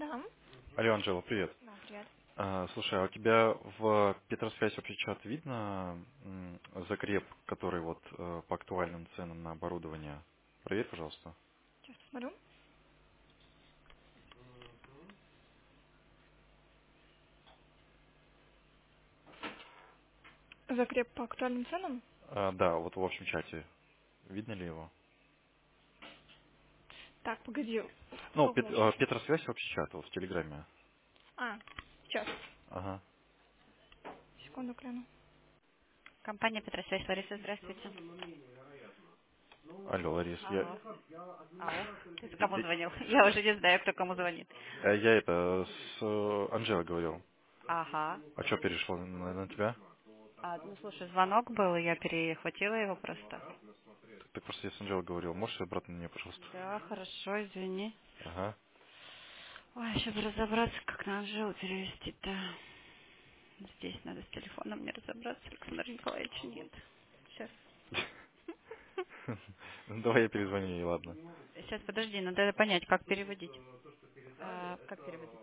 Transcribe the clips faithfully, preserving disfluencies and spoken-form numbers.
Да. Алло, Анжела, привет. Да, привет. А, слушай, а у тебя в Петросвязь вообще чат видно м, закреп, который вот э, по актуальным ценам на оборудование? Проверь, пожалуйста. Сейчас посмотрю. Закреп по актуальным ценам? А, да, вот в общем чате. Видно ли его? Так, погоди. Ну, Какого Пет- общего э, чата? Петросвязь общий чат, вот в Телеграме. А, сейчас. Ага. Секунду, гляну. Компания Петросвязь, Лариса, здравствуйте. Алло, Ларис, я, Алло. Ау. Ты с кому я, звонил? Я уже не знаю, кто кому звонит. э, я это с э, Анжелой говорил. Ага. А что перешло на, на тебя? А, ну, слушай, звонок был, и я перехватила его просто. Так просто я с Анжелой говорил. Можешь обратно на меня, пожалуйста? Да, хорошо, извини. Ага. Ой, еще бы разобраться, как на Анжелу перевести-то. Здесь надо с телефоном мне разобраться. Александра Николаевича нет. Сейчас. Ну, давай я перезвоню ей, ладно. Сейчас, подожди, надо понять, как переводить. А, как переводить?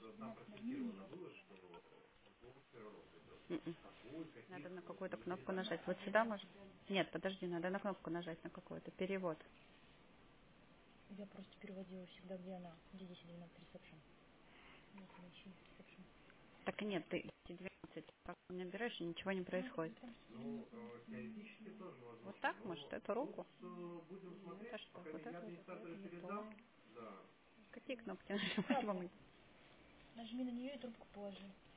М-м. Надо на какую-то кнопку нажать. Вот сюда может? Нет, подожди, надо на кнопку нажать на какую-то. Перевод. Я просто переводила всегда, где она, где десять двенадцать ресепшн. Вот она ищи ресепшн. Так и нет, ты двенадцать как не набираешь, и ничего не Ну, происходит. ну, там с- м, м, м, Вот так, может, эту руку? Это что? Вот это, м. вот это, это не то. Какие кнопки нажимать Правда. вам? Нажми на нее и трубку положи.